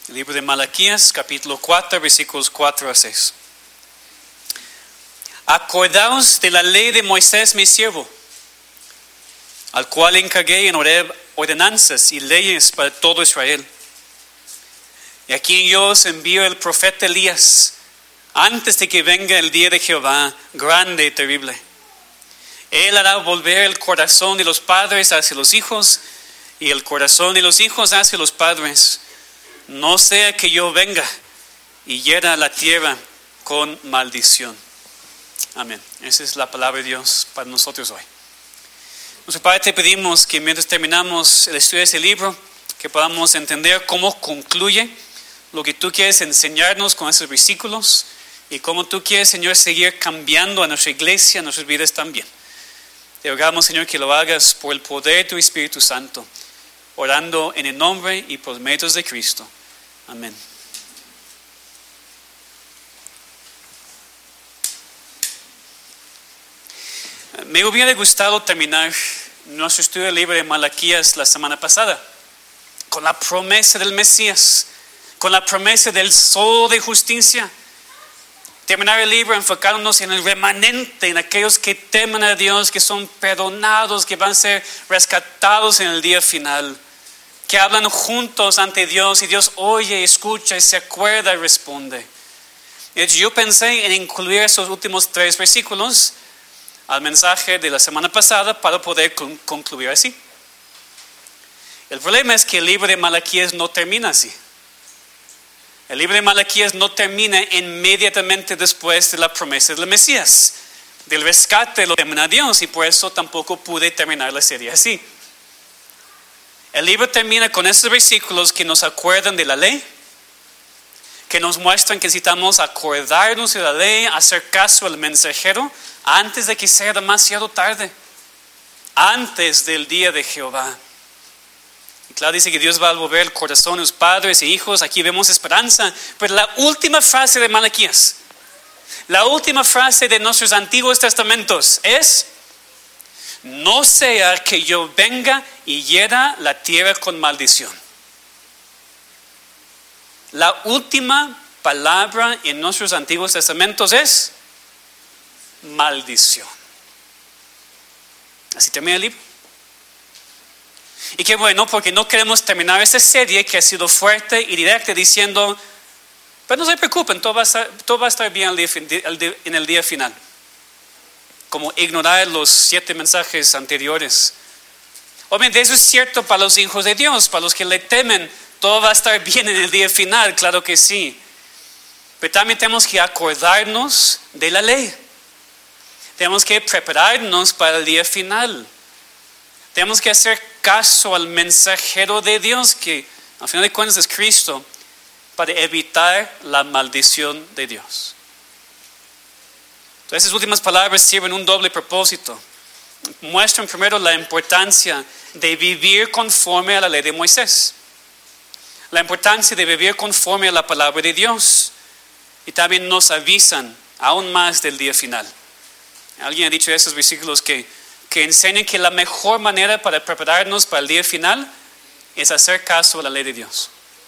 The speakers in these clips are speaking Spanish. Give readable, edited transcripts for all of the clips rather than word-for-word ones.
El libro de Malaquías, capítulo 4, versículos 4 a 6. Acordaos de la ley de Moisés mi siervo, al cual encargué en Horeb ordenanzas y leyes para todo Israel. Y aquí yo os envío el profeta Elías, antes de que venga el día de Jehová, grande y terrible. Él hará volver el corazón de los padres hacia los hijos, y el corazón de los hijos hacia los padres. No sea que yo venga y hiera la tierra con maldición. Amén. Esa es la palabra de Dios para nosotros hoy. Nuestro Padre, te pedimos que mientras terminamos el estudio de ese libro, que podamos entender cómo concluye lo que tú quieres enseñarnos con esos versículos y cómo tú quieres, Señor, seguir cambiando a nuestra iglesia, a nuestras vidas también. Te rogamos, Señor, que lo hagas por el poder de tu Espíritu Santo, orando en el nombre y por los méritos de Cristo. Amén. Me hubiera gustado terminar nuestro estudio del libro de Malaquías la semana pasada con la promesa del Mesías, con la promesa del sol de justicia. Terminar el libro enfocándonos en el remanente, en aquellos que temen a Dios, que son perdonados, que van a ser rescatados en el día final, que hablan juntos ante Dios y Dios oye, escucha y se acuerda y responde. Yo pensé en incluir esos últimos 3 versículos al mensaje de la semana pasada para poder concluir así. El problema es que el libro de Malaquías no termina así. El libro de Malaquías no termina inmediatamente después de la promesa del Mesías, del rescate, lo temen a Dios, y por eso tampoco pude terminar la serie así. El libro termina con estos versículos que nos acuerdan de la ley, que nos muestran que necesitamos acordarnos de la ley, hacer caso al mensajero antes de que sea demasiado tarde, antes del día de Jehová. Y claro, dice que Dios va a volver el corazón de los padres e hijos. Aquí vemos esperanza. Pero la última frase de Malaquías, la última frase de nuestros antiguos testamentos es: no sea que yo venga y hiera la tierra con maldición. La última palabra en nuestros antiguos testamentos es maldición. Así termina el libro. Y qué bueno, porque no queremos terminar esta serie que ha sido fuerte y directa diciendo: pero no se preocupen, todo va a estar bien en el día final. Como ignorar los 7 mensajes anteriores. Obviamente eso es cierto para los hijos de Dios, para los que le temen, todo va a estar bien en el día final, claro que sí. Pero también tenemos que acordarnos de la ley. Tenemos que prepararnos para el día final. Tenemos que hacer caso al mensajero de Dios, que al final de cuentas es Cristo, para evitar la maldición de Dios. Entonces, esas últimas palabras sirven un doble propósito. Muestran primero la importancia de vivir conforme a la ley de Moisés, la importancia de vivir conforme a la palabra de Dios, y también nos avisan aún más del día final. Alguien ha dicho esos versículos que enseñan que la mejor manera para prepararnos para el día final es hacer caso a la ley de Dios.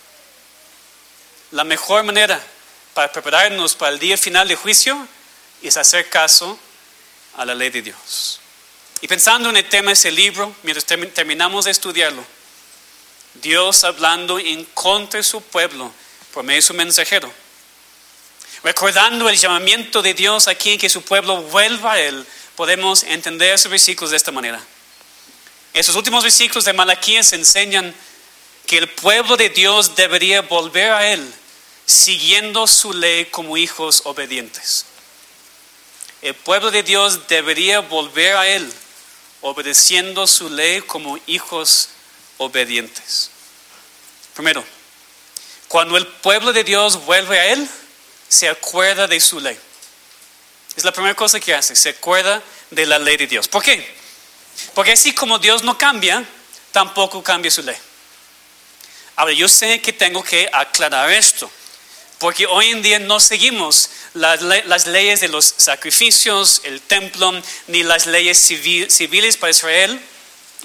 La mejor manera para prepararnos para el día final de juicio es hacer caso a la ley de Dios. Y pensando en el tema de ese libro, mientras terminamos de estudiarlo, Dios hablando en contra de su pueblo por medio de su mensajero, recordando el llamamiento de Dios aquí en que su pueblo vuelva a Él, podemos entender esos versículos de esta manera. Esos últimos versículos de Malaquías enseñan que el pueblo de Dios debería volver a Él, siguiendo su ley como hijos obedientes. El pueblo de Dios debería volver a Él, obedeciendo su ley como hijos obedientes. Primero, cuando el pueblo de Dios vuelve a Él, se acuerda de su ley. Es la primera cosa que hace, se acuerda de la ley de Dios. ¿Por qué? Porque así como Dios no cambia, tampoco cambia su ley. Ahora, yo sé que tengo que aclarar esto, porque hoy en día no seguimos las leyes de los sacrificios, el templo, ni las leyes civiles para Israel.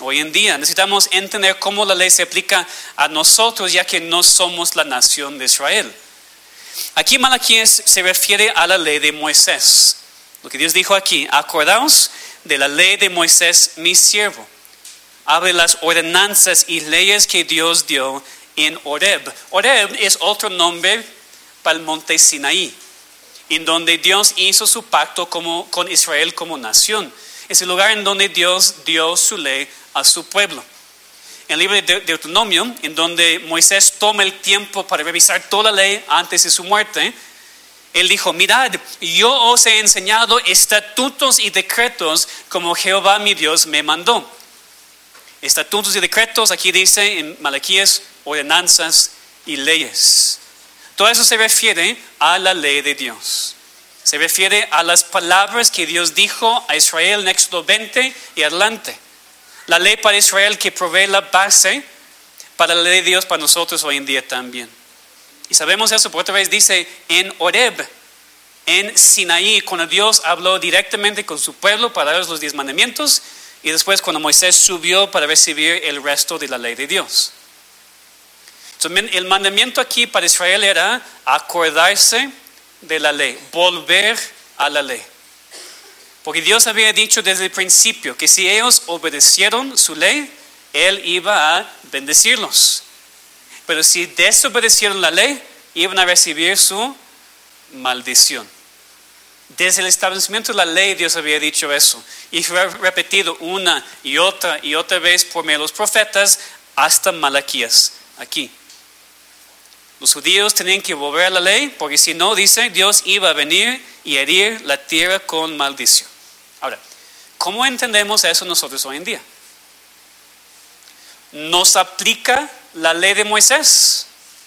hoy en día. Necesitamos entender cómo la ley se aplica a nosotros, ya que no somos la nación de Israel. Aquí Malaquías se refiere a la ley de Moisés. Lo que Dios dijo aquí: acordaos de la ley de Moisés, mi siervo. Habla de las ordenanzas y leyes que Dios dio en Horeb. Horeb es otro nombre para el monte Sinaí, en donde Dios hizo su pacto con Israel como nación. Es el lugar en donde Dios dio su ley a su pueblo. En el libro de Deuteronomio, en donde Moisés toma el tiempo para revisar toda la ley antes de su muerte, él dijo: mirad, yo os he enseñado estatutos y decretos como Jehová mi Dios me mandó. Estatutos y decretos, aquí dice en Malaquías, ordenanzas y leyes. Todo eso se refiere a la ley de Dios. Se refiere a las palabras que Dios dijo a Israel en Éxodo 20 y adelante. La ley para Israel que provee la base para la ley de Dios para nosotros hoy en día también. Y sabemos eso, por otra vez dice en Horeb, en Sinaí, cuando Dios habló directamente con su pueblo para darles los 10 mandamientos, y después cuando Moisés subió para recibir el resto de la ley de Dios. Entonces, el mandamiento aquí para Israel era acordarse de la ley, volver a la ley. Porque Dios había dicho desde el principio que si ellos obedecieron su ley, Él iba a bendecirlos. Pero si desobedecieron la ley, iban a recibir su maldición. Desde el establecimiento de la ley, Dios había dicho eso. Y fue repetido una y otra vez por medio de los profetas hasta Malaquías, aquí. Los judíos tenían que volver a la ley, porque si no, dice, Dios iba a venir y herir la tierra con maldición. Ahora, ¿cómo entendemos eso nosotros hoy en día? ¿Nos aplica la ley de Moisés?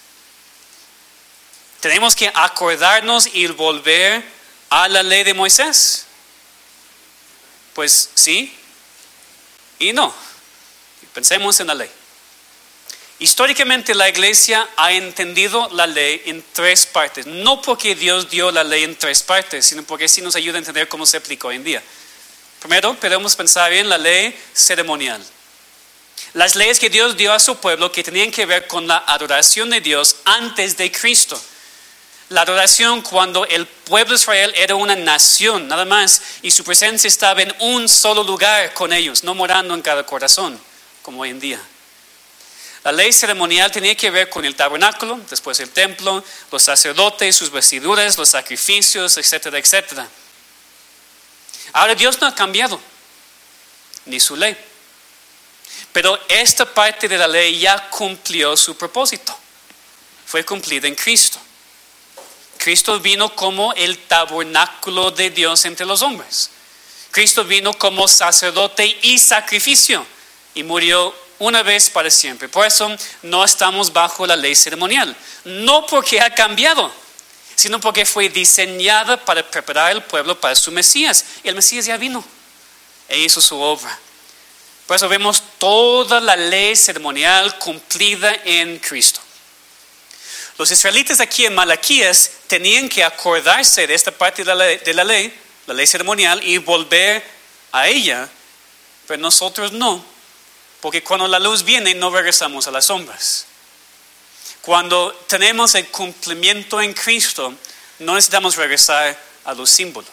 ¿Tenemos que acordarnos y volver a la ley de Moisés? Pues sí y no. Pensemos en la ley. Históricamente la iglesia ha entendido la ley en 3 partes. No porque Dios dio la ley en 3 partes, sino porque sí nos ayuda a entender cómo se aplica hoy en día. Primero, podemos pensar en la ley ceremonial. Las leyes que Dios dio a su pueblo que tenían que ver con la adoración de Dios antes de Cristo. La adoración cuando el pueblo de Israel era una nación, nada más, y su presencia estaba en un solo lugar con ellos, no morando en cada corazón, como hoy en día. La ley ceremonial tenía que ver con el tabernáculo, después el templo, los sacerdotes, sus vestiduras, los sacrificios, etcétera, etcétera. Ahora Dios no ha cambiado, ni su ley. Pero esta parte de la ley ya cumplió su propósito. Fue cumplida en Cristo. Cristo vino como el tabernáculo de Dios entre los hombres. Cristo vino como sacerdote y sacrificio y murió una vez para siempre. Por eso no estamos bajo la ley ceremonial. No porque ha cambiado, sino porque fue diseñada para preparar al pueblo para su Mesías. Y el Mesías ya vino e hizo su obra. Por eso vemos toda la ley ceremonial cumplida en Cristo. Los israelitas aquí en Malaquías tenían que acordarse de esta parte de la ley ceremonial y volver a ella, pero nosotros no. Porque cuando la luz viene no regresamos a las sombras. Cuando tenemos el cumplimiento en Cristo, no necesitamos regresar a los símbolos.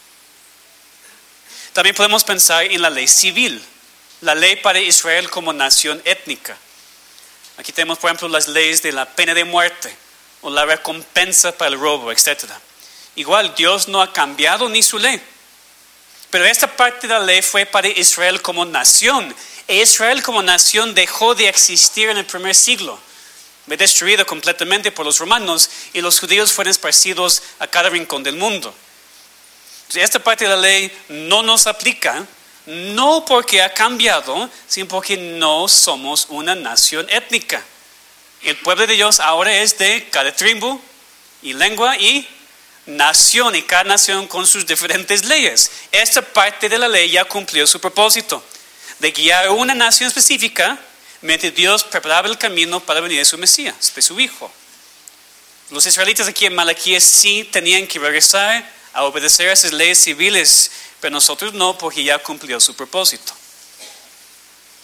También podemos pensar en la ley civil, la ley para Israel como nación étnica. Aquí tenemos, por ejemplo, las leyes de la pena de muerte o la recompensa para el robo, etc. Igual, Dios no ha cambiado ni su ley. Pero esta parte de la ley fue para Israel como nación. Israel como nación dejó de existir en el primer siglo. Fue destruido completamente por los romanos y los judíos fueron esparcidos a cada rincón del mundo. Entonces, esta parte de la ley no nos aplica, no porque ha cambiado, sino porque no somos una nación étnica. El pueblo de Dios ahora es de cada tribu y lengua y nación, y cada nación con sus diferentes leyes. Esta parte de la ley ya cumplió su propósito de guiar una nación específica mientras Dios preparaba el camino para venir de su Mesías, de su Hijo. Los israelitas aquí en Malaquías sí tenían que regresar a obedecer a esas leyes civiles, pero nosotros no, porque ya cumplió su propósito.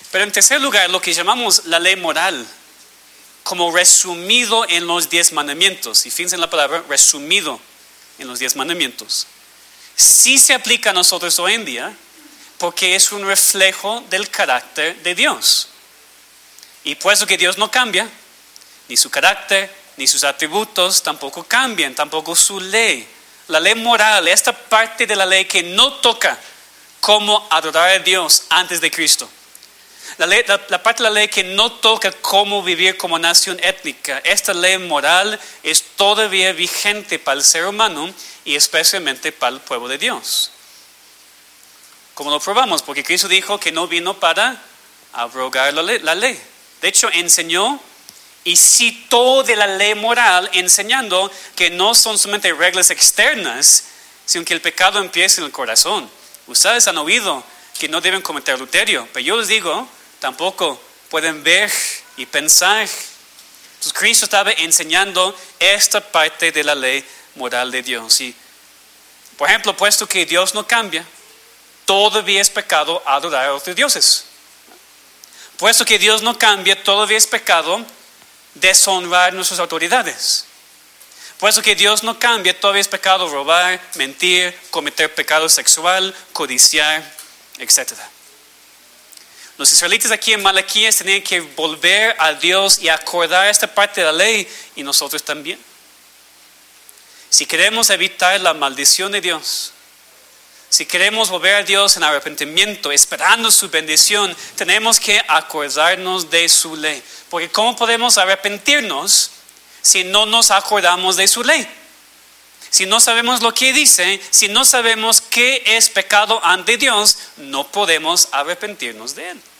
Pero en tercer lugar, lo que llamamos la ley moral, como resumido en los 10 mandamientos. Y fíjense en la palabra resumido en los 10 mandamientos. Sí se aplica a nosotros hoy en día porque es un reflejo del carácter de Dios. Y puesto que Dios no cambia, ni su carácter, ni sus atributos tampoco cambian, tampoco su ley. La ley moral, esta parte de la ley que no toca cómo adorar a Dios antes de Cristo. La parte de la ley que no toca cómo vivir como nación étnica. Esta ley moral es todavía vigente para el ser humano y especialmente para el pueblo de Dios. Como lo probamos, porque Cristo dijo que no vino para abrogar la ley. De hecho, enseñó y citó de la ley moral enseñando que no son solamente reglas externas, sino que el pecado empieza en el corazón. Ustedes han oído que no deben cometer adulterio, pero yo les digo, tampoco pueden ver y pensar. Entonces Cristo estaba enseñando esta parte de la ley moral de Dios. Y, por ejemplo, puesto que Dios no cambia, todavía es pecado adorar a otros dioses. Puesto que Dios no cambia, todavía es pecado deshonrar nuestras autoridades. Puesto que Dios no cambia, todavía es pecado robar, mentir, cometer pecado sexual, codiciar, etc. Los israelitas aquí en Malaquías tenían que volver a Dios y acordar esta parte de la ley, y nosotros también. Si queremos evitar la maldición de Dios, si queremos volver a Dios en arrepentimiento, esperando su bendición, tenemos que acordarnos de su ley. Porque ¿cómo podemos arrepentirnos si no nos acordamos de su ley? Si no sabemos lo que dice, si no sabemos qué es pecado ante Dios, no podemos arrepentirnos de él.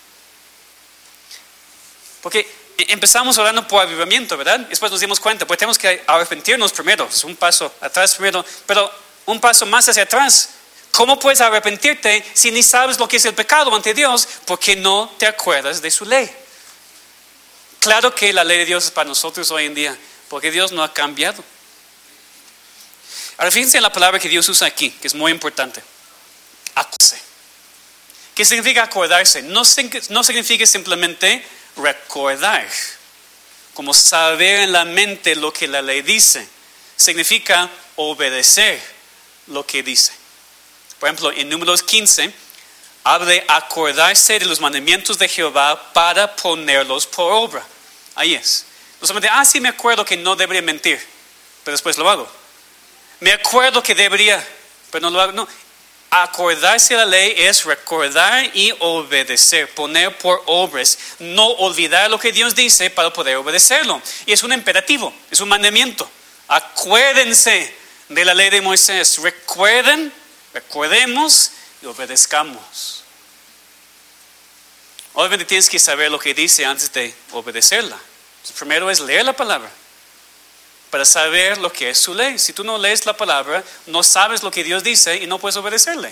Porque empezamos orando por avivamiento, ¿verdad? Después nos dimos cuenta, pues tenemos que arrepentirnos primero. Es un paso atrás primero, pero un paso más hacia atrás. ¿Cómo puedes arrepentirte si ni sabes lo que es el pecado ante Dios? Porque no te acuerdas de su ley. Claro que la ley de Dios es para nosotros hoy en día, porque Dios no ha cambiado. Ahora fíjense en la palabra que Dios usa aquí, que es muy importante. Acordarse. ¿Qué significa acordarse? No significa simplemente recordar, como saber en la mente lo que la ley dice. Significa obedecer lo que dice. Por ejemplo, en Números 15, habla de acordarse de los mandamientos de Jehová para ponerlos por obra. Ahí es. No solamente, sí me acuerdo que no debería mentir, pero después lo hago. Me acuerdo que debería, pero no lo hago. No. Acordarse de la ley es recordar y obedecer, poner por obras, no olvidar lo que Dios dice para poder obedecerlo. Y es un imperativo, es un mandamiento. Acuérdense de la ley de Moisés. Recordemos y obedezcamos. Obviamente tienes que saber lo que dice antes de obedecerla. Entonces, primero es leer la palabra para saber lo que es su ley. Si tú no lees la palabra, no sabes lo que Dios dice y no puedes obedecerle.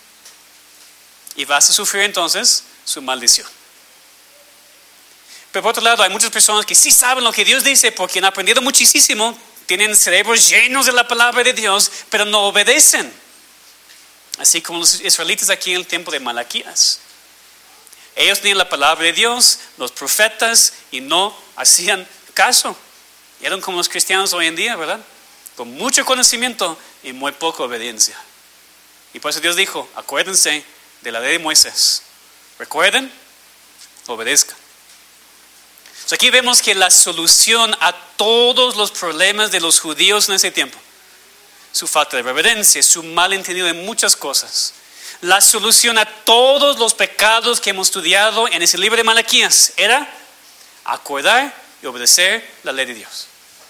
Y vas a sufrir entonces su maldición. Pero por otro lado, hay muchas personas que sí saben lo que Dios dice porque han aprendido muchísimo, tienen cerebros llenos de la palabra de Dios, pero no obedecen. Así como los israelitas aquí en el tiempo de Malaquías. Ellos tenían la palabra de Dios, los profetas, y no hacían caso. Y eran como los cristianos hoy en día, ¿verdad? Con mucho conocimiento y muy poca obediencia. Y por eso Dios dijo, acuérdense de la ley de Moisés. Recuerden, obedezcan. Entonces aquí vemos que la solución a todos los problemas de los judíos en ese tiempo, su falta de reverencia, su malentendido en muchas cosas, la solución a todos los pecados que hemos estudiado en ese libro de Malaquías era acordar y obedecer la ley de Dios.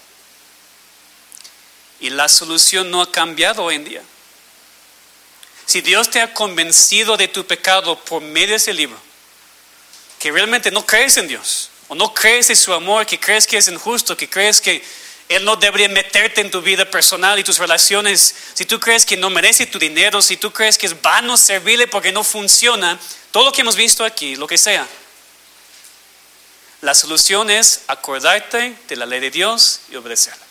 Y la solución no ha cambiado hoy en día. Si Dios te ha convencido de tu pecado por medio de ese libro, que realmente no crees en Dios, o no crees en su amor, que crees que es injusto, que crees que Él no debería meterte en tu vida personal y tus relaciones, si tú crees que no merece tu dinero, si tú crees que es vano servirle porque no funciona, todo lo que hemos visto aquí, lo que sea, la solución es acordarte de la ley de Dios y obedecerla.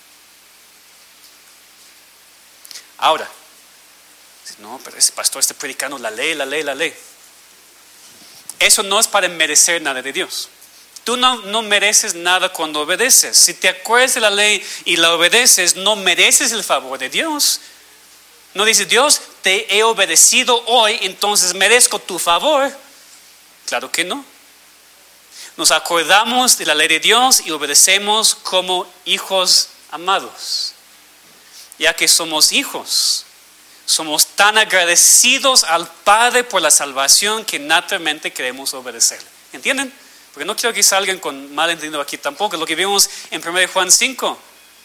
Ahora, no, pero ese pastor está predicando la ley. eso no es para merecer nada de Dios. Tú no mereces nada cuando obedeces. Si te acuerdas de la ley y la obedeces, no mereces el favor de Dios. No dices, Dios, te he obedecido hoy, entonces merezco tu favor. Claro que no. Nos acordamos de la ley de Dios y obedecemos como hijos amados. Ya que somos hijos, somos tan agradecidos al Padre por la salvación que naturalmente queremos obedecerle. ¿Entienden? Porque no quiero que salgan con malentendido aquí tampoco. Lo que vimos en 1 Juan 5.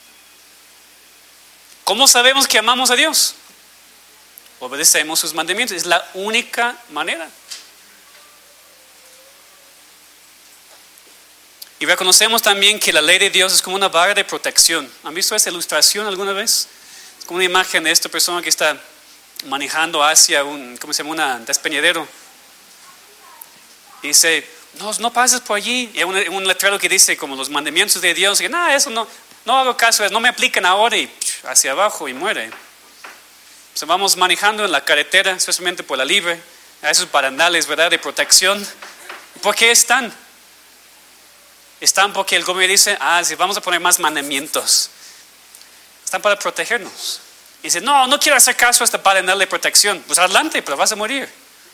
¿Cómo sabemos que amamos a Dios? Obedecemos sus mandamientos. Es la única manera. Y reconocemos también que la ley de Dios es como una vara de protección. ¿Han visto esa ilustración alguna vez? Es como una imagen de esta persona que está manejando hacia un despeñadero. Y dice, no pases por allí. Y hay un letrero que dice como los mandamientos de Dios. Y eso no hago caso, no me aplican ahora. Y hacia abajo y muere. O sea, vamos manejando en la carretera, especialmente por la libre, a esos barandales, ¿verdad?, de protección. ¿Por qué están? Están porque el gobierno dice, sí, vamos a poner más mandamientos. Están para protegernos. Y dice, no quiero hacer caso a este barandal de protección. Pues adelante, pero vas a morir.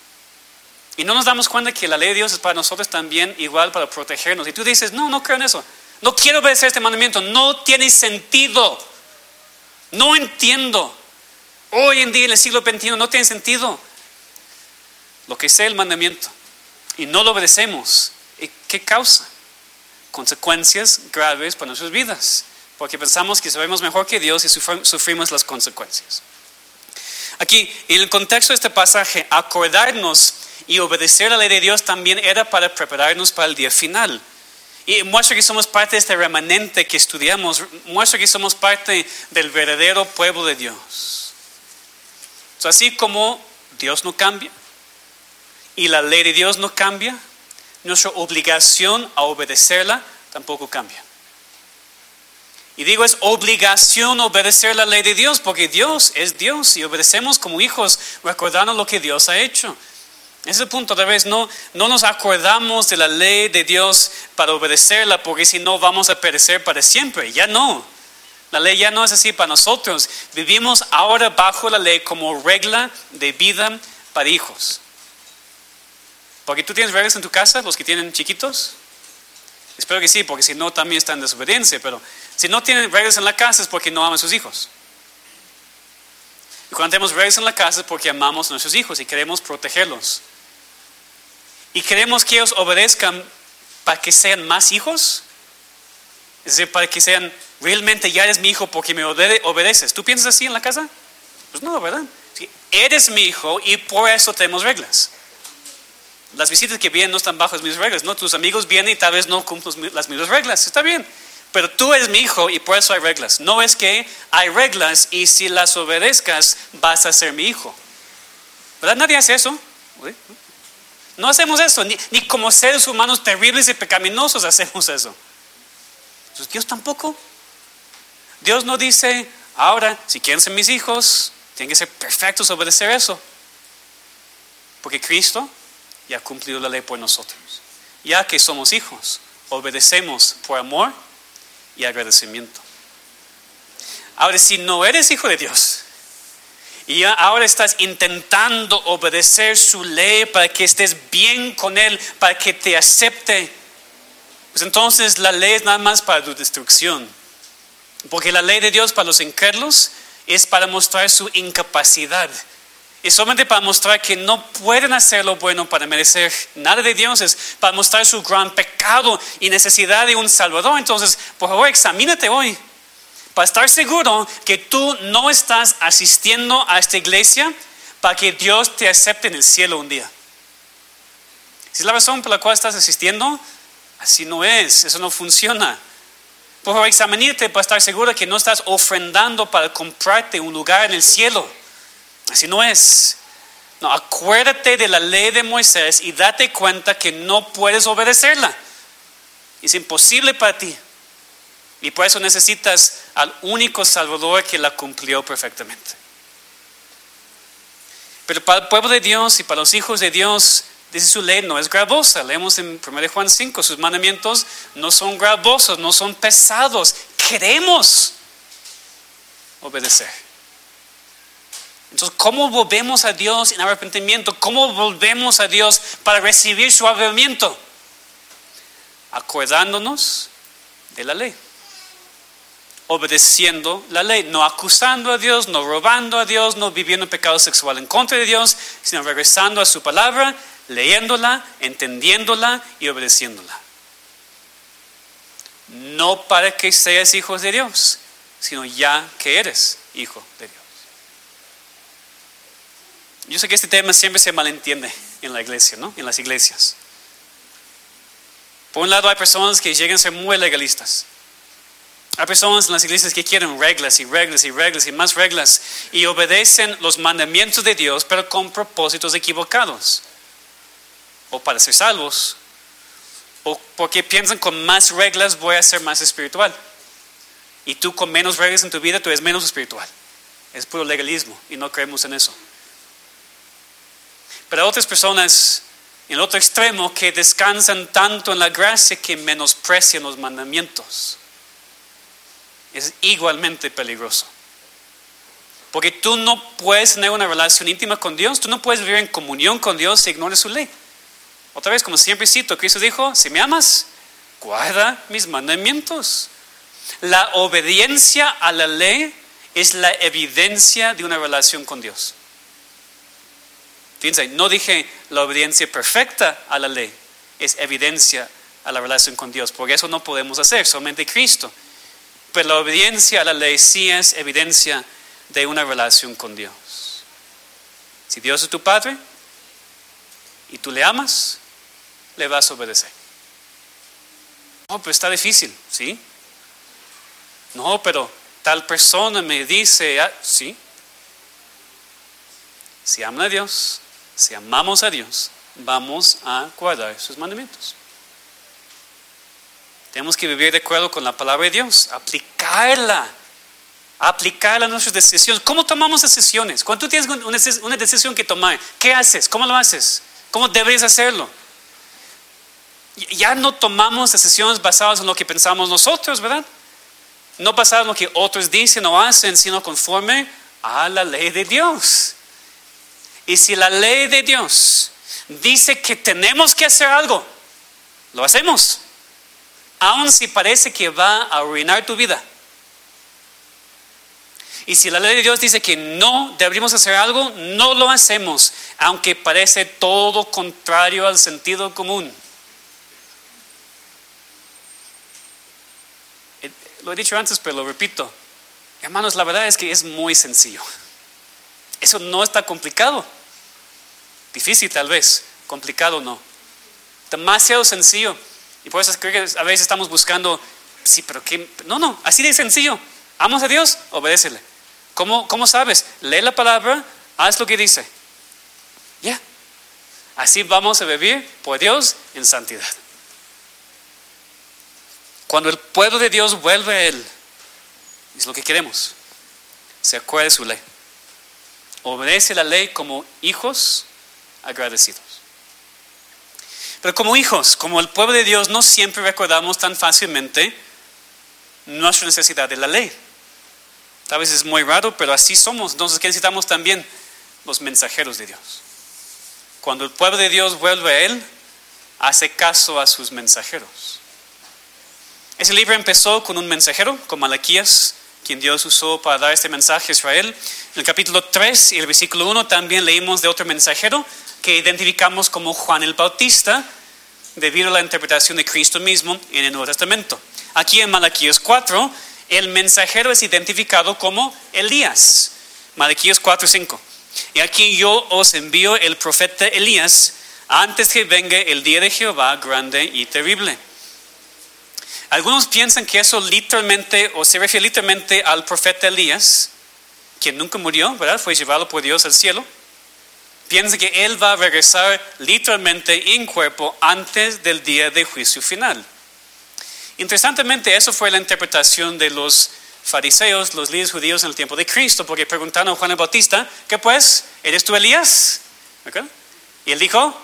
Y no nos damos cuenta que la ley de Dios es para nosotros también igual para protegernos. Y tú dices, no creo en eso. No quiero obedecer este mandamiento. No tiene sentido. No entiendo. Hoy en día, en el siglo XXI, no tiene sentido. Lo que sea el mandamiento. Y no lo obedecemos. ¿Y qué causa? Consecuencias graves para nuestras vidas. Porque pensamos que sabemos mejor que Dios y sufrimos las consecuencias. Aquí, en el contexto de este pasaje, acordarnos y obedecer la ley de Dios también era para prepararnos para el día final. Y muestra que somos parte de este remanente que estudiamos, muestra que somos parte del verdadero pueblo de Dios. Así como Dios no cambia y la ley de Dios no cambia, nuestra obligación a obedecerla tampoco cambia. Y digo, es obligación obedecer la ley de Dios porque Dios es Dios y obedecemos como hijos recordando lo que Dios ha hecho. Ese es el punto, otra vez, no nos acordamos de la ley de Dios para obedecerla porque si no vamos a perecer para siempre. Ya no. La ley ya no es así para nosotros. Vivimos ahora bajo la ley como regla de vida para hijos. Porque tú tienes reglas en tu casa, los que tienen chiquitos. Espero que sí, porque si no también están en desobediencia. Pero si no tienen reglas en la casa es porque no aman a sus hijos. Y cuando tenemos reglas en la casa es porque amamos a nuestros hijos y queremos protegerlos. Y queremos que ellos obedezcan para que sean más hijos. Es decir, para que sean realmente ya eres mi hijo porque me obedeces. ¿Tú piensas así en la casa? Pues no, ¿verdad? Sí, eres mi hijo y por eso tenemos reglas. Las visitas que vienen no están bajo las mismas reglas, ¿no? Tus amigos vienen y tal vez no cumplen las mismas reglas. Está bien. Pero tú eres mi hijo y por eso hay reglas. No es que hay reglas y si las obedezcas vas a ser mi hijo. ¿Verdad? Nadie hace eso. No hacemos eso. Ni como seres humanos terribles y pecaminosos hacemos eso. Entonces, Dios tampoco. Dios no dice, ahora, si quieren ser mis hijos, tienen que ser perfectos, obedecer eso. Porque Cristo ya ha cumplido la ley por nosotros. Ya que somos hijos, obedecemos por amor y agradecimiento. Ahora, si no eres hijo de Dios, y ahora estás intentando obedecer su ley para que estés bien con Él, para que te acepte, pues entonces la ley es nada más para tu destrucción. Porque la ley de Dios para los incrédulos es para mostrar su incapacidad. Es solamente para mostrar que no pueden hacer lo bueno para merecer nada de Dios. Es para mostrar su gran pecado y necesidad de un Salvador. Entonces, por favor, examínate hoy. Para estar seguro que tú no estás asistiendo a esta iglesia para que Dios te acepte en el cielo un día. Si es la razón por la cual estás asistiendo, así no es, eso no funciona. Por favor, examínate para estar seguro que no estás ofrendando para comprarte un lugar en el cielo. Así no es. No, acuérdate de la ley de Moisés y date cuenta que no puedes obedecerla. Es imposible para ti. Y por eso necesitas al único Salvador que la cumplió perfectamente. Pero para el pueblo de Dios y para los hijos de Dios, Dice su ley no es gravosa. Leemos en 1 Juan 5, sus mandamientos no son gravosos, no son pesados. Queremos obedecer. Entonces, ¿cómo volvemos a Dios en arrepentimiento? ¿Cómo volvemos a Dios para recibir su avivamiento? Acordándonos de la ley. Obedeciendo la ley, no acusando a Dios, no robando a Dios, no viviendo pecado sexual en contra de Dios, sino regresando a su palabra, leyéndola, entendiéndola y obedeciéndola. No para que seas hijo de Dios, sino ya que eres hijo de Dios. Yo sé que este tema siempre se malentiende en la iglesia, ¿no? En las iglesias. Por un lado hay personas que llegan a ser muy legalistas. Hay personas en las iglesias que quieren reglas y reglas y reglas y más reglas y obedecen los mandamientos de Dios, pero con propósitos equivocados. O para ser salvos, o porque piensan con más reglas voy a ser más espiritual. Y tú con menos reglas en tu vida, tú eres menos espiritual. Es puro legalismo y no creemos en eso. Pero otras personas en el otro extremo que descansan tanto en la gracia que menosprecian los mandamientos. Es igualmente peligroso. Porque tú no puedes tener una relación íntima con Dios, tú no puedes vivir en comunión con Dios si ignores su ley. Otra vez, como siempre cito, Cristo dijo, si me amas, guarda mis mandamientos. La obediencia a la ley es la evidencia de una relación con Dios. Fíjense, no dije la obediencia perfecta a la ley, es evidencia a la relación con Dios, porque eso no podemos hacer, solamente Cristo. Pero la obediencia a la ley sí es evidencia de una relación con Dios. Si Dios es tu Padre y tú le amas, le vas a obedecer. No, pero está difícil, ¿sí? No, pero tal persona me dice, sí. Si aman a Dios, si amamos a Dios, vamos a guardar sus mandamientos. Tenemos que vivir de acuerdo con la palabra de Dios, aplicarla a nuestras decisiones. ¿Cómo tomamos decisiones? Cuando tú tienes una decisión que tomar, ¿qué haces? ¿Cómo lo haces? ¿Cómo deberías hacerlo? Ya no tomamos decisiones basadas en lo que pensamos nosotros, ¿verdad? No basadas en lo que otros dicen o hacen, sino conforme a la ley de Dios. Y si la ley de Dios dice que tenemos que hacer algo, lo hacemos. Aun si parece que va a arruinar tu vida. Y si la ley de Dios dice que no deberíamos hacer algo, no lo hacemos, aunque parece todo contrario al sentido común. Lo he dicho antes, pero lo repito. Hermanos, la verdad es que es muy sencillo. Eso no está complicado. Difícil tal vez, complicado no. Demasiado sencillo. Y por eso creo que a veces estamos buscando, sí, pero ¿qué? No, así de sencillo. ¿Amas a Dios? Obedécele. ¿Cómo sabes? Lee la palabra, haz lo que dice. Ya. Así vamos a vivir por Dios en santidad. Cuando el pueblo de Dios vuelve a Él, es lo que queremos. Se acuerda de su ley. Obedece la ley como hijos agradecidos. Pero como hijos, como el pueblo de Dios, no siempre recordamos tan fácilmente nuestra necesidad de la ley. Tal vez es muy raro, pero así somos. Entonces, ¿qué necesitamos también? Los mensajeros de Dios. Cuando el pueblo de Dios vuelve a Él, hace caso a sus mensajeros. Ese libro empezó con un mensajero, con Malaquías, quien Dios usó para dar este mensaje a Israel. En el capítulo 3 y el versículo 1 también leímos de otro mensajero que identificamos como Juan el Bautista, debido a la interpretación de Cristo mismo en el Nuevo Testamento. Aquí en Malaquías 4, el mensajero es identificado como Elías. Malaquías 4:5. Y aquí yo os envío el profeta Elías antes que venga el día de Jehová grande y terrible. Algunos piensan que eso literalmente, o se refiere literalmente al profeta Elías, quien nunca murió, ¿verdad? Fue llevado por Dios al cielo. Piensan que él va a regresar literalmente en cuerpo antes del día de juicio final. Interesantemente, eso fue la interpretación de los fariseos, los líderes judíos en el tiempo de Cristo, porque preguntaron a Juan el Bautista, ¿qué pues? ¿Eres tú Elías? ¿Okay? Y él dijo,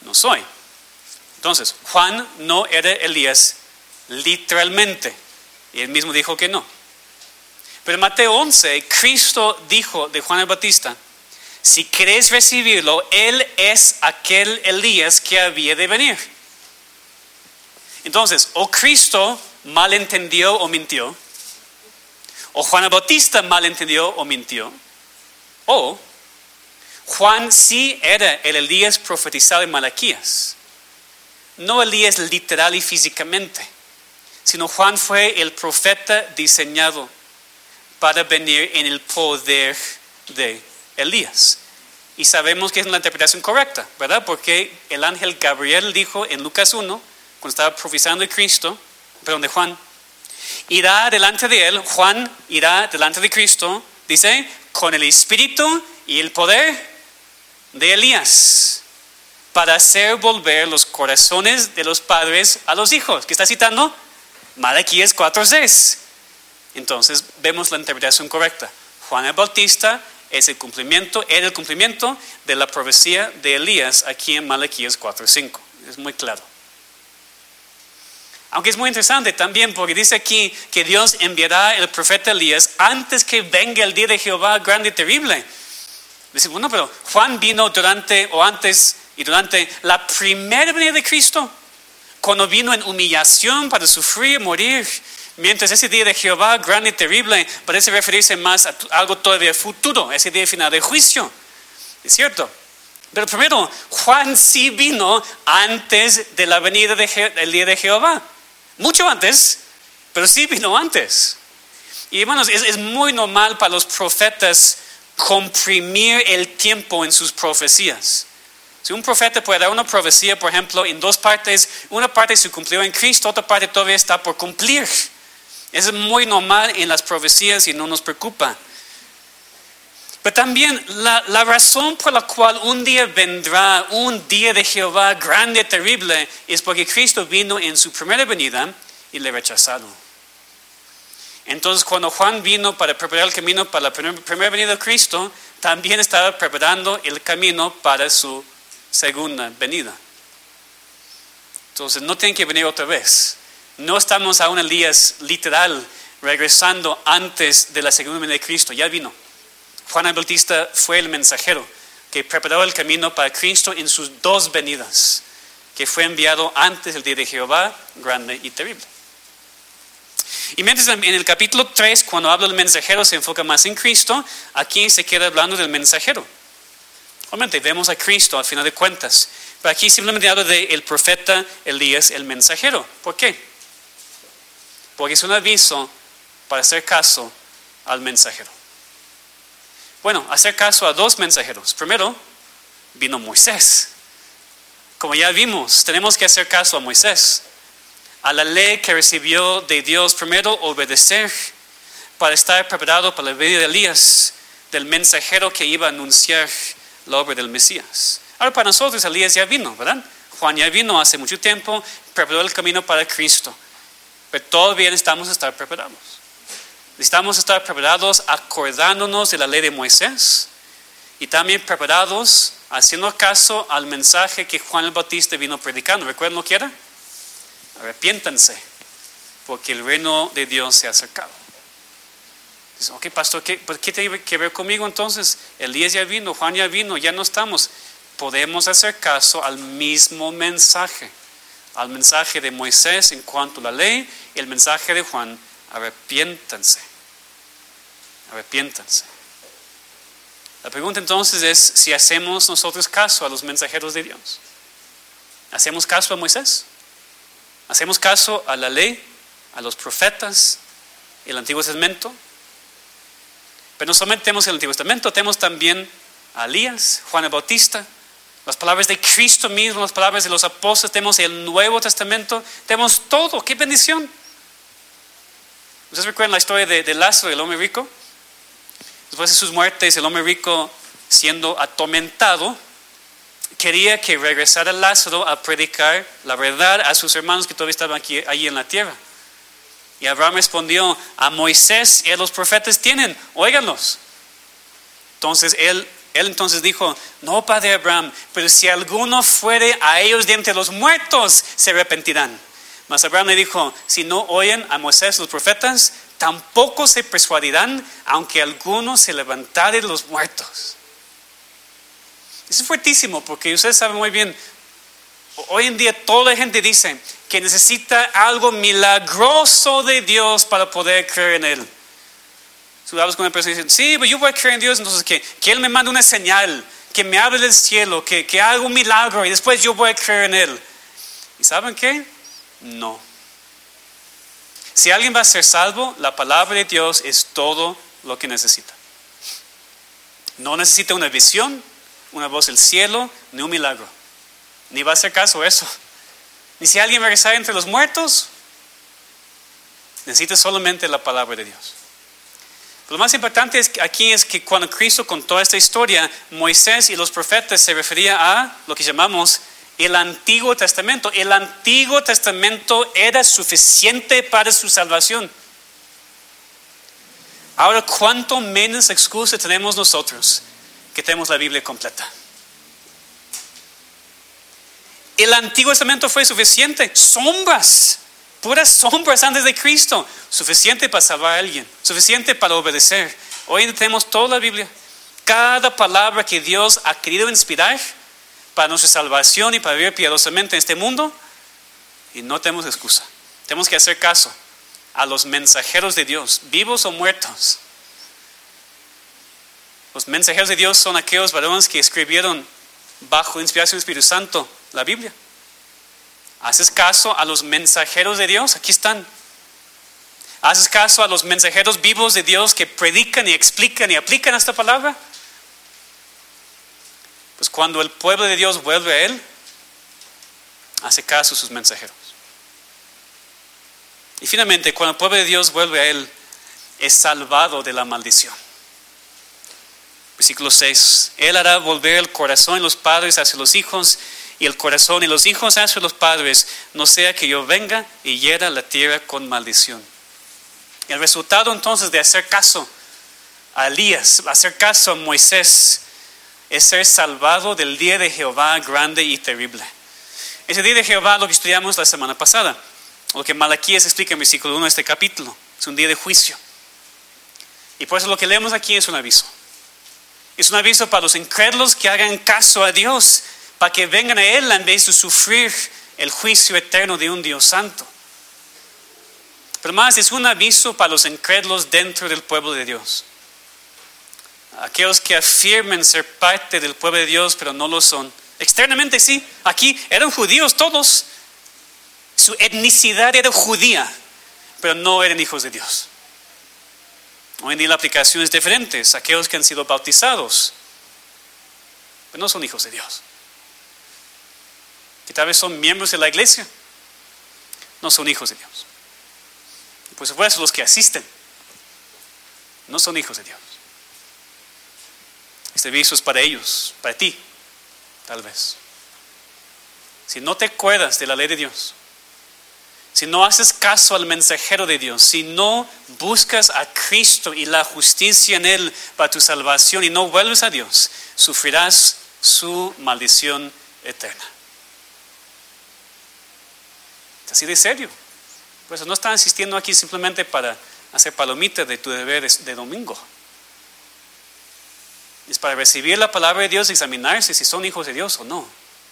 no soy. Entonces, Juan no era Elías literalmente. Y él mismo dijo que no. Pero en Mateo 11, Cristo dijo de Juan el Bautista: si queréis recibirlo, él es aquel Elías que había de venir. Entonces, o Cristo malentendió o mintió, o Juan el Bautista malentendió o mintió, o Juan sí era el Elías profetizado en Malaquías. No Elías literal y físicamente, sino Juan fue el profeta diseñado para venir en el poder de Elías. Y sabemos que es la interpretación correcta, ¿verdad? Porque el ángel Gabriel dijo en Lucas 1, cuando estaba profetizando de Juan, irá delante de él, Juan irá delante de Cristo, dice, con el espíritu y el poder de Elías, para hacer volver los corazones de los padres a los hijos. ¿Qué está citando? Malaquías 4:6. Entonces vemos la interpretación correcta. Juan el Bautista era el cumplimiento de la profecía de Elías aquí en Malaquías 4:5. Es muy claro. Aunque es muy interesante también porque dice aquí que Dios enviará el profeta Elías antes que venga el día de Jehová grande y terrible. Dice, bueno, pero Juan vino durante la primera venida de Cristo, cuando vino en humillación para sufrir y morir. Mientras ese día de Jehová grande y terrible parece referirse más a algo todavía futuro, ese día final de juicio. Es cierto. Pero primero, Juan sí vino antes de la venida del día de Jehová. Mucho antes, pero sí vino antes. Y hermanos, es muy normal para los profetas comprimir el tiempo en sus profecías. Si un profeta puede dar una profecía, por ejemplo, en dos partes, una parte se cumplió en Cristo, otra parte todavía está por cumplir. Eso es muy normal en las profecías y no nos preocupa. Pero también la razón por la cual un día vendrá un día de Jehová grande y terrible es porque Cristo vino en su primera venida y le rechazaron. Entonces cuando Juan vino para preparar el camino para la primera venida de Cristo, también estaba preparando el camino para su segunda venida. Entonces no tienen que venir otra vez. No estamos a un Elías literal regresando antes de la segunda venida de Cristo. Ya vino. Juan el Bautista fue el mensajero que preparó el camino para Cristo en sus dos venidas, que fue enviado antes del día de Jehová grande y terrible. Y mientras en el capítulo 3, cuando habla del mensajero, se enfoca más en Cristo, aquí se queda hablando del mensajero. Obviamente vemos a Cristo al final de cuentas, pero aquí simplemente habla del profeta Elías, el mensajero. ¿Por qué? Porque es un aviso para hacer caso al mensajero. Bueno, hacer caso a dos mensajeros. Primero, vino Moisés. Como ya vimos, tenemos que hacer caso a Moisés, a la ley que recibió de Dios. Primero, obedecer para estar preparado para la venida de Elías, del mensajero que iba a anunciar la obra del Mesías. Ahora para nosotros Elías ya vino, ¿verdad? Juan ya vino hace mucho tiempo, preparó el camino para Cristo. Pero todavía necesitamos estar preparados. Necesitamos estar preparados acordándonos de la ley de Moisés y también preparados haciendo caso al mensaje que Juan el Bautista vino predicando. ¿Recuerdan lo que era? Arrepiéntanse, porque el reino de Dios se ha acercado. Dicen, ok, pastor, ¿qué tiene que ver conmigo entonces? Elías ya vino, Juan ya vino, ya no estamos. Podemos hacer caso al mismo mensaje, al mensaje de Moisés en cuanto a la ley, y el mensaje de Juan. Arrepiéntanse. Arrepiéntanse. La pregunta entonces es si hacemos nosotros caso a los mensajeros de Dios. ¿Hacemos caso a Moisés? ¿Hacemos caso a la ley, a los profetas, el Antiguo Testamento? Pero no solamente tenemos el Antiguo Testamento, tenemos también a Elías, Juan el Bautista, las palabras de Cristo mismo, las palabras de los apóstoles, tenemos el Nuevo Testamento, tenemos todo. ¡Qué bendición! ¿Ustedes recuerdan la historia de Lázaro, el hombre rico? Después de sus muertes, el hombre rico, siendo atormentado, quería que regresara Lázaro a predicar la verdad a sus hermanos que todavía estaban allí en la tierra. Y Abraham respondió, a Moisés y a los profetas tienen, óiganlos. Entonces él Él entonces dijo, no, padre Abraham, pero si alguno fuere a ellos de entre los muertos, se arrepentirán. Mas Abraham le dijo, si no oyen a Moisés los profetas, tampoco se persuadirán, aunque alguno se levantare de los muertos. Eso es fuertísimo, porque ustedes saben muy bien, hoy en día toda la gente dice que necesita algo milagroso de Dios para poder creer en Él. Si hablas con una persona y dices, sí, pero yo voy a creer en Dios, entonces que Él me mande una señal, que me hable del cielo, que haga un milagro y después yo voy a creer en Él. ¿Y saben qué? No. Si alguien va a ser salvo, la palabra de Dios es todo lo que necesita. No necesita una visión, una voz del cielo, ni un milagro. Ni va a hacer caso a eso. Ni si alguien va a regresar entre los muertos, necesita solamente la palabra de Dios. Lo más importante aquí es que cuando Cristo contó esta historia, Moisés y los profetas se referían a lo que llamamos el Antiguo Testamento. El Antiguo Testamento era suficiente para su salvación. Ahora, ¿cuánto menos excusa tenemos nosotros que tenemos la Biblia completa? El Antiguo Testamento fue suficiente. Sombras, puras sombras antes de Cristo. Suficiente para salvar a alguien. Suficiente para obedecer. Hoy tenemos toda la Biblia. Cada palabra que Dios ha querido inspirar para nuestra salvación y para vivir piadosamente en este mundo. Y no tenemos excusa. Tenemos que hacer caso a los mensajeros de Dios, vivos o muertos. Los mensajeros de Dios son aquellos varones que escribieron bajo inspiración del Espíritu Santo la Biblia. ¿Haces caso a los mensajeros de Dios? Aquí están. ¿Haces caso a los mensajeros vivos de Dios que predican y explican y aplican esta palabra? Pues cuando el pueblo de Dios vuelve a Él, hace caso a sus mensajeros. Y finalmente, cuando el pueblo de Dios vuelve a Él, es salvado de la maldición. Versículo 6. Él hará volver el corazón de los padres hacia los hijos y el corazón de los hijos hacia los padres, no sea que yo venga y hiera la tierra con maldición. El resultado entonces de hacer caso a Elías, hacer caso a Moisés, es ser salvado del día de Jehová grande y terrible. Ese día de Jehová lo que estudiamos la semana pasada, lo que Malaquías explica en versículo 1 de este capítulo, es un día de juicio. Y por eso lo que leemos aquí es un aviso. Es un aviso para los incrédulos que hagan caso a Dios, para que vengan a Él en vez de sufrir el juicio eterno de un Dios santo. Pero más, es un aviso para los incrédulos dentro del pueblo de Dios. Aquellos que afirman ser parte del pueblo de Dios, pero no lo son. Externamente sí, aquí eran judíos todos. Su etnicidad era judía, pero no eran hijos de Dios. Hoy en día la aplicación es diferente. Aquellos que han sido bautizados, pero no son hijos de Dios. Que tal vez son miembros de la iglesia, no son hijos de Dios. Y por supuesto los que asisten, no son hijos de Dios. Este aviso es para ellos, para ti, tal vez. Si no te acuerdas de la ley de Dios, si no haces caso al mensajero de Dios, si no buscas a Cristo y la justicia en Él para tu salvación y no vuelves a Dios, sufrirás su maldición eterna. Es así de serio. Por eso no están asistiendo aquí simplemente para hacer palomitas de tu deber de domingo. Es para recibir la palabra de Dios y examinarse si son hijos de Dios o no.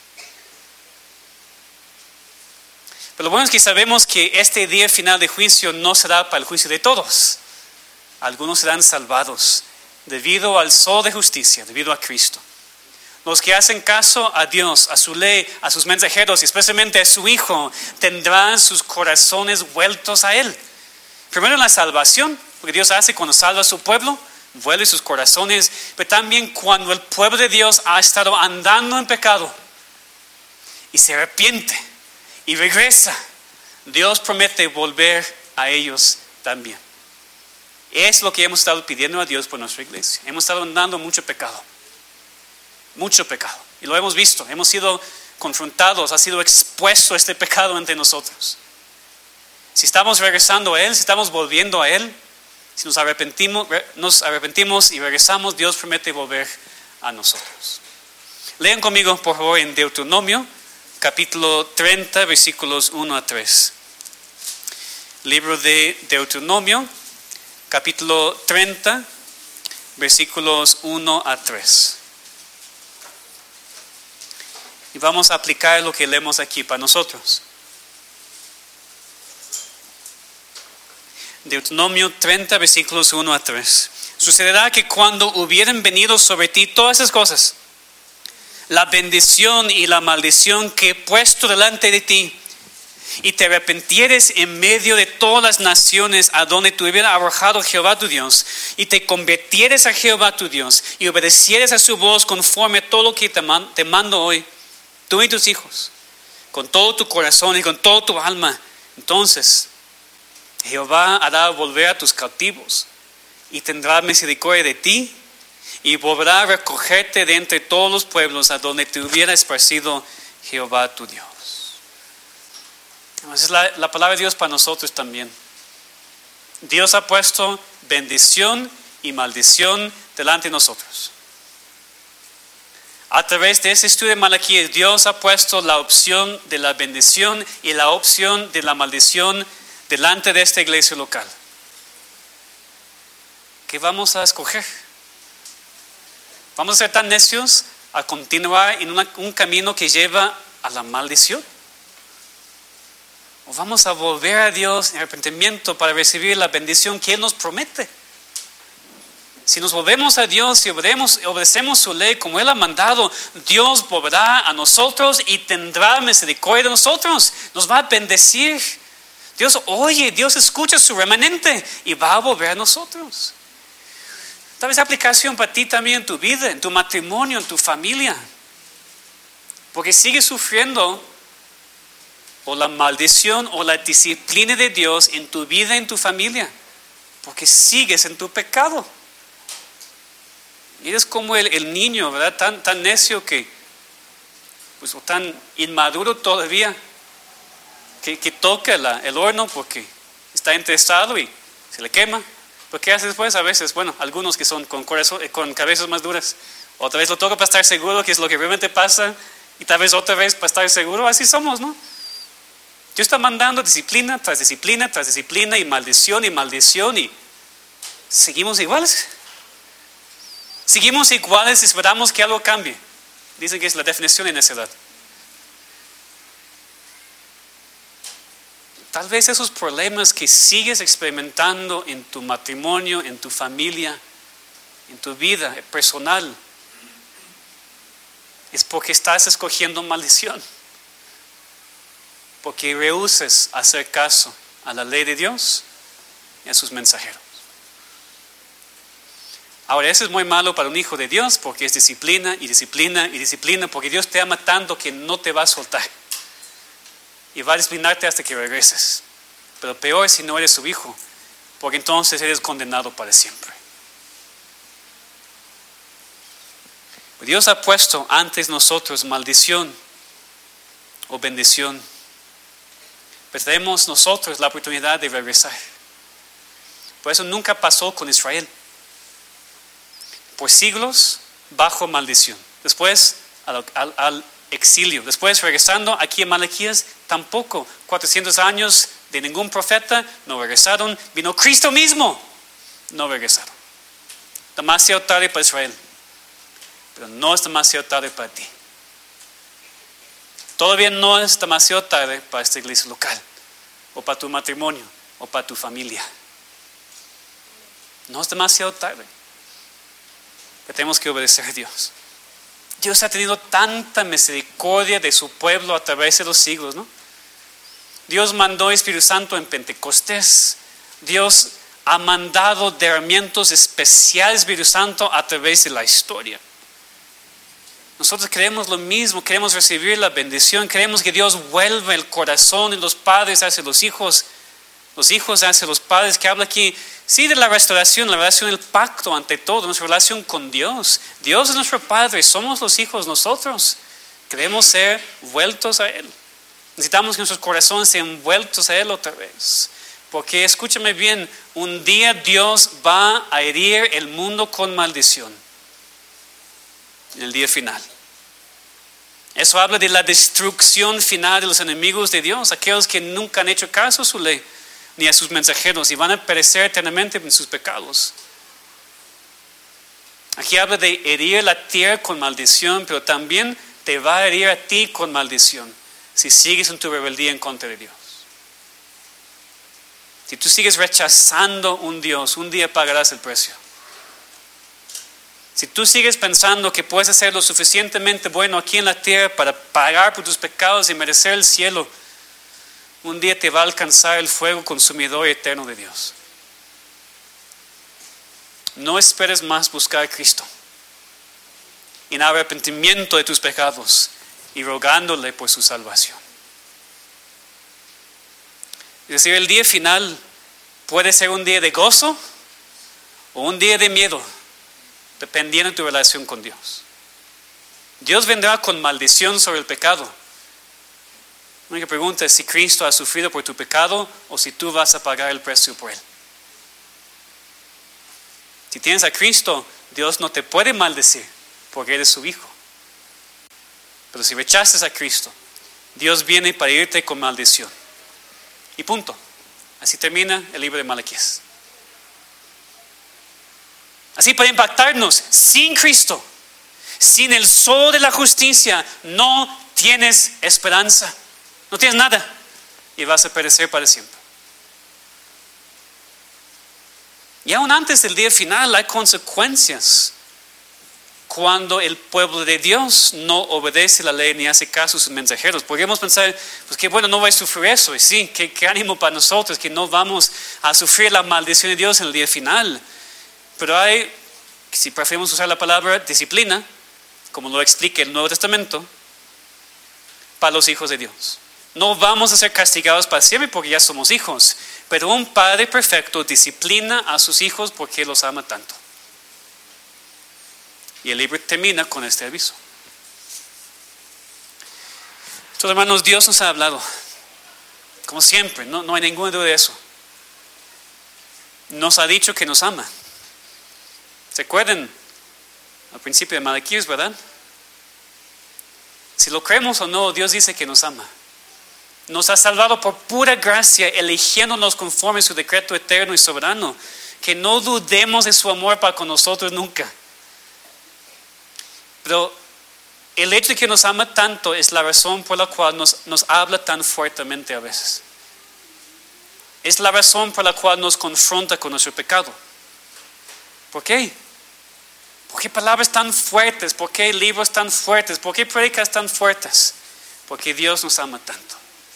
Pero lo bueno es que sabemos que este día final de juicio no será para el juicio de todos. Algunos serán salvados debido al sol de justicia, debido a Cristo. Los que hacen caso a Dios, a su ley, a sus mensajeros y especialmente a su Hijo, tendrán sus corazones vueltos a Él. Primero la salvación, porque Dios hace cuando salva a su pueblo, vuelve sus corazones, pero también cuando el pueblo de Dios ha estado andando en pecado y se arrepiente y regresa, Dios promete volver a ellos también. Es lo que hemos estado pidiendo a Dios por nuestra iglesia. Hemos estado andando en mucho pecado, y lo hemos visto, hemos sido confrontados, ha sido expuesto este pecado entre nosotros. Si estamos regresando a Él, si estamos volviendo a Él, si nos arrepentimos y regresamos, Dios promete volver a nosotros. Lean conmigo, por favor, en Deuteronomio, capítulo 30, versículos 1 a 3. Libro de Deuteronomio, capítulo 30, versículos 1 a 3. Y vamos a aplicar lo que leemos aquí para nosotros. Deuteronomio 30, versículos 1 a 3. Sucederá que cuando hubieren venido sobre ti todas esas cosas, la bendición y la maldición que he puesto delante de ti, y te arrepentieres en medio de todas las naciones a donde te hubiera arrojado Jehová tu Dios, y te convirtieres a Jehová tu Dios, y obedecieres a su voz conforme a todo lo que te mando hoy, tú y tus hijos, con todo tu corazón y con todo tu alma, entonces Jehová hará volver a tus cautivos, y tendrá misericordia de ti, y volverá a recogerte de entre todos los pueblos a donde te hubiera esparcido Jehová tu Dios. Esa es la palabra de Dios para nosotros también. Dios ha puesto bendición y maldición delante de nosotros. A través de ese estudio de Malaquías, Dios ha puesto la opción de la bendición y la opción de la maldición delante de esta iglesia local. ¿Qué vamos a escoger? ¿Vamos a ser tan necios a continuar en un camino que lleva a la maldición? ¿O vamos a volver a Dios en arrepentimiento para recibir la bendición que Él nos promete? Si nos volvemos a Dios y obedecemos su ley como Él ha mandado, Dios volverá a nosotros y tendrá misericordia de nosotros. Nos va a bendecir. Dios oye, Dios escucha su remanente y va a volver a nosotros. Tal vez aplicación para ti también en tu vida, en tu matrimonio, en tu familia. Porque sigues sufriendo o la maldición o la disciplina de Dios en tu vida, en tu familia. Porque sigues en tu pecado. Y eres como el niño, ¿verdad? Tan necio que, pues, o tan inmaduro todavía, que toca el horno porque está interesado y se le quema. ¿Pero qué hace después? A veces, bueno, algunos que son con cabezas más duras, otra vez lo toca para estar seguro que es lo que realmente pasa, y tal vez otra vez para estar seguro. Así somos, ¿no? Dios está mandando disciplina tras disciplina tras disciplina, y maldición, y seguimos iguales. Seguimos iguales y esperamos que algo cambie. Dicen que es la definición de necedad. Tal vez esos problemas que sigues experimentando en tu matrimonio, en tu familia, en tu vida personal, es porque estás escogiendo maldición. Porque rehusas hacer caso a la ley de Dios y a sus mensajeros. Ahora, eso es muy malo para un hijo de Dios, porque es disciplina y disciplina y disciplina, porque Dios te ama tanto que no te va a soltar. Y va a disciplinarte hasta que regreses. Pero peor si no eres su hijo, porque entonces eres condenado para siempre. Dios ha puesto antes nosotros maldición o bendición. Pero tenemos nosotros la oportunidad de regresar. Por eso nunca pasó con Israel. Por siglos bajo maldición. Después al exilio. Después regresando aquí en Malaquías, tampoco 400 años de ningún profeta, no regresaron. Vino Cristo mismo, no regresaron. Demasiado tarde para Israel, pero no es demasiado tarde para ti. Todavía no es demasiado tarde para esta iglesia local, o para tu matrimonio, o para tu familia. No es demasiado tarde, pero tenemos que obedecer a Dios. Dios ha tenido tanta misericordia de su pueblo a través de los siglos, ¿no? Dios mandó Espíritu Santo en Pentecostés. Dios ha mandado derramamientos especiales de Espíritu Santo a través de la historia. Nosotros queremos lo mismo, queremos recibir la bendición, queremos que Dios vuelva el corazón de los padres hacia los hijos hacia los padres, que habla aquí, sí, de la restauración del pacto ante todo, nuestra relación con Dios. Dios es nuestro Padre, somos los hijos nosotros. Queremos ser vueltos a Él. Necesitamos que nuestros corazones sean vueltos a Él otra vez. Porque, escúchame bien, un día Dios va a herir el mundo con maldición. en el día final. Eso habla de la destrucción final de los enemigos de Dios, aquellos que nunca han hecho caso a su ley ni a sus mensajeros y van a perecer eternamente en sus pecados. Aquí habla de herir la tierra con maldición, pero también te va a herir a ti con maldición si sigues en tu rebeldía en contra de Dios. Si tú sigues rechazando un Dios, un día pagarás el precio. Si tú sigues pensando que puedes hacer lo suficientemente bueno aquí en la tierra para pagar por tus pecados y merecer el cielo, un día te va a alcanzar el fuego consumidor y eterno de Dios. No esperes más buscar a Cristo en arrepentimiento de tus pecados y rogándole por su salvación. Es decir, el día final puede ser un día de gozo o un día de miedo, dependiendo de tu relación con Dios. Dios vendrá con maldición sobre el pecado. La única pregunta es si Cristo ha sufrido por tu pecado o si tú vas a pagar el precio por él. Si tienes a Cristo, Dios no te puede maldecir porque eres su hijo. Pero si rechazas a Cristo, Dios viene para irte con maldición. Y punto. Así termina el libro de Malaquías. Así para impactarnos, sin Cristo, sin el sol de la justicia, no tienes esperanza. No tienes nada y vas a perecer para siempre. Y aún antes del día final hay consecuencias cuando el pueblo de Dios no obedece la ley ni hace caso a sus mensajeros. Podríamos pensar, pues que bueno, no voy a sufrir eso. Y sí, qué ánimo para nosotros que no vamos a sufrir la maldición de Dios en el día final. Pero hay, si preferimos usar la palabra disciplina, como lo explica el Nuevo Testamento, para los hijos de Dios. No vamos a ser castigados para siempre porque ya somos hijos, pero un padre perfecto disciplina a sus hijos porque los ama tanto. Y el libro termina con este aviso. Entonces, hermanos, Dios nos ha hablado, como siempre, no hay ninguna duda de eso. Nos ha dicho que nos ama. ¿Se acuerdan al principio de Malaquías, verdad? Si lo creemos o no, Dios dice que nos ama. Nos ha salvado por pura gracia, eligiéndonos conforme a su decreto eterno y soberano. Que no dudemos de su amor para con nosotros nunca. Pero el hecho de que nos ama tanto es la razón por la cual nos habla tan fuertemente a veces. Es la razón por la cual nos confronta con nuestro pecado. ¿Por qué? ¿Por qué palabras tan fuertes? ¿Por qué libros tan fuertes? ¿Por qué prédicas tan fuertes? Porque Dios nos ama tanto.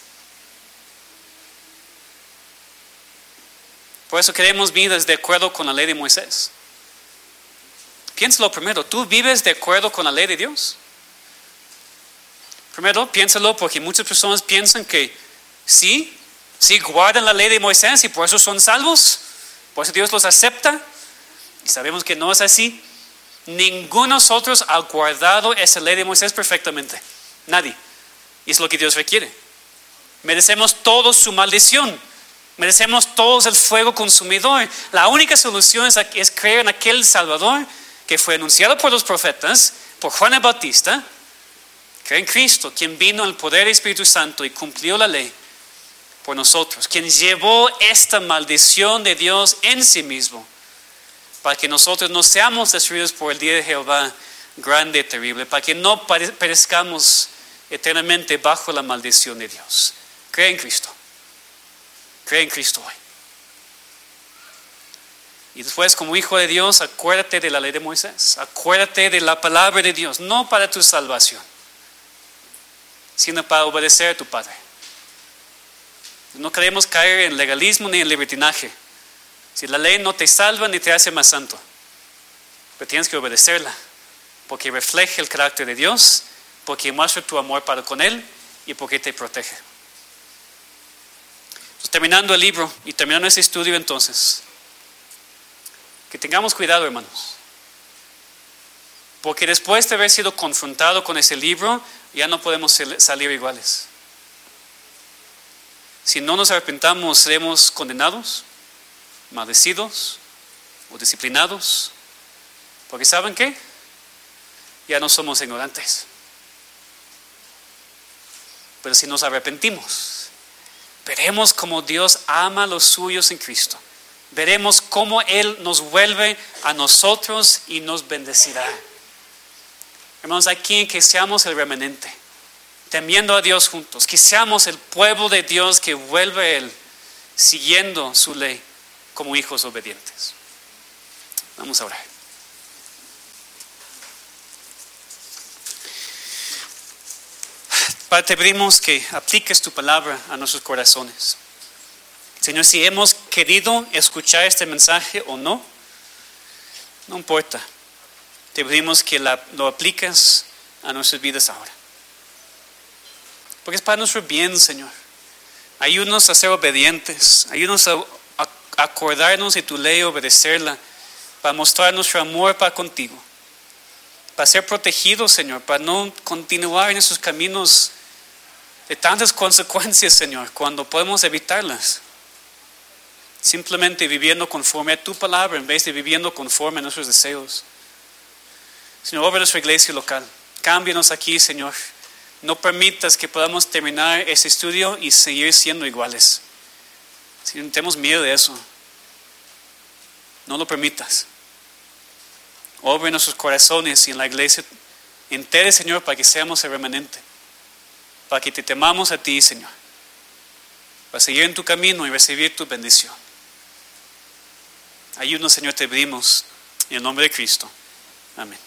Por eso queremos vidas de acuerdo con la ley de Moisés. Piénsalo primero, ¿tú vives de acuerdo con la ley de Dios? Primero, piénsalo porque muchas personas piensan que sí guardan la ley de Moisés y por eso son salvos, por eso Dios los acepta. Y sabemos que no es así. Ninguno de nosotros ha guardado esa ley de Moisés perfectamente. Nadie. Y es lo que Dios requiere. Merecemos todos su maldición. Merecemos todos el fuego consumidor. La única solución es creer en aquel Salvador que fue anunciado por los profetas, por Juan el Bautista. Creer en Cristo, quien vino en el poder del Espíritu Santo y cumplió la ley por nosotros. Quien llevó esta maldición de Dios en sí mismo, para que nosotros no seamos destruidos por el día de Jehová grande y terrible, para que no perezcamos eternamente bajo la maldición de Dios. Cree en Cristo. Cree en Cristo hoy. Y después, como hijo de Dios, acuérdate de la ley de Moisés. Acuérdate de la palabra de Dios, no para tu salvación, sino para obedecer a tu Padre. No queremos caer en legalismo ni en libertinaje. Si la ley no te salva ni te hace más santo, pero tienes que obedecerla, porque refleja el carácter de Dios, porque muestra tu amor para con Él y porque te protege. Entonces, terminando el libro y terminando ese estudio, entonces, que tengamos cuidado, hermanos, porque después de haber sido confrontado con ese libro, ya no podemos salir iguales. Si no nos arrepentamos, seremos condenados, maldecidos o disciplinados. Porque ¿saben qué? ya no somos ignorantes. Pero si nos arrepentimos, veremos cómo Dios ama a los suyos en Cristo. Veremos cómo Él nos vuelve a nosotros y nos bendecirá. Hermanos, aquí en que seamos el remanente, temiendo a Dios juntos, que seamos el pueblo de Dios que vuelve a Él, siguiendo su ley como hijos obedientes. Vamos a orar. Padre, te pedimos que apliques tu palabra a nuestros corazones. Señor, si hemos querido escuchar este mensaje o no, no importa. Te pedimos que lo apliques a nuestras vidas ahora. Porque es para nuestro bien, Señor. Ayúdanos a ser obedientes. Ayúdanos a acordarnos de tu ley y obedecerla. Para mostrar nuestro amor para contigo. Para ser protegidos, Señor. Para no continuar en esos caminos de tantas consecuencias, Señor, cuando podemos evitarlas. Simplemente viviendo conforme a tu palabra en vez de viviendo conforme a nuestros deseos. Señor, obra nuestra iglesia local. Cámbianos aquí, Señor. No permitas que podamos terminar ese estudio y seguir siendo iguales. Si no tenemos miedo de eso, no lo permitas. Obra en nuestros corazones y en la iglesia entera, Señor, para que seamos el remanente. Para que te temamos a ti, Señor. Para seguir en tu camino y recibir tu bendición. Ayúdanos, Señor, te pedimos. En el nombre de Cristo. Amén.